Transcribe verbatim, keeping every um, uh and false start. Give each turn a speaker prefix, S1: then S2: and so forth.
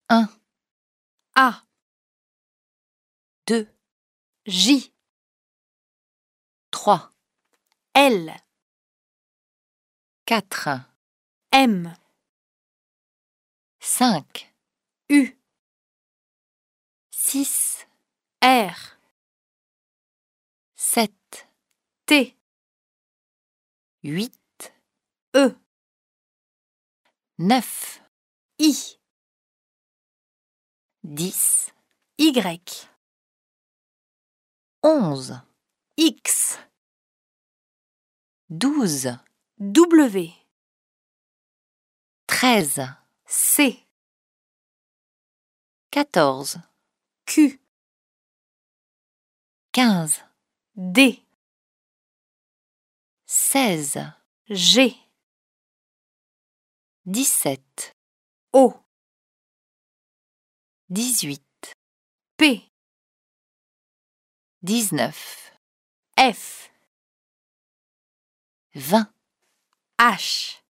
S1: un,
S2: A,
S1: deux,
S2: J,
S1: trois,
S2: L,
S1: quatre,
S2: M,
S1: cinq,
S2: U,
S1: six,
S2: R,
S1: sept,
S2: T,
S1: huit,
S2: E,
S1: neuf,
S2: I,
S1: dix,
S2: Y,
S1: onze,
S2: X,
S1: douze,
S2: W,
S1: treize,
S2: C,
S1: quatorze,
S2: Q,
S1: quinze,
S2: D,
S1: seize,
S2: G,
S1: dix-sept,
S2: O,
S1: dix-huit,
S2: P,
S1: dix-neuf,
S2: F,
S1: vingt.
S2: H.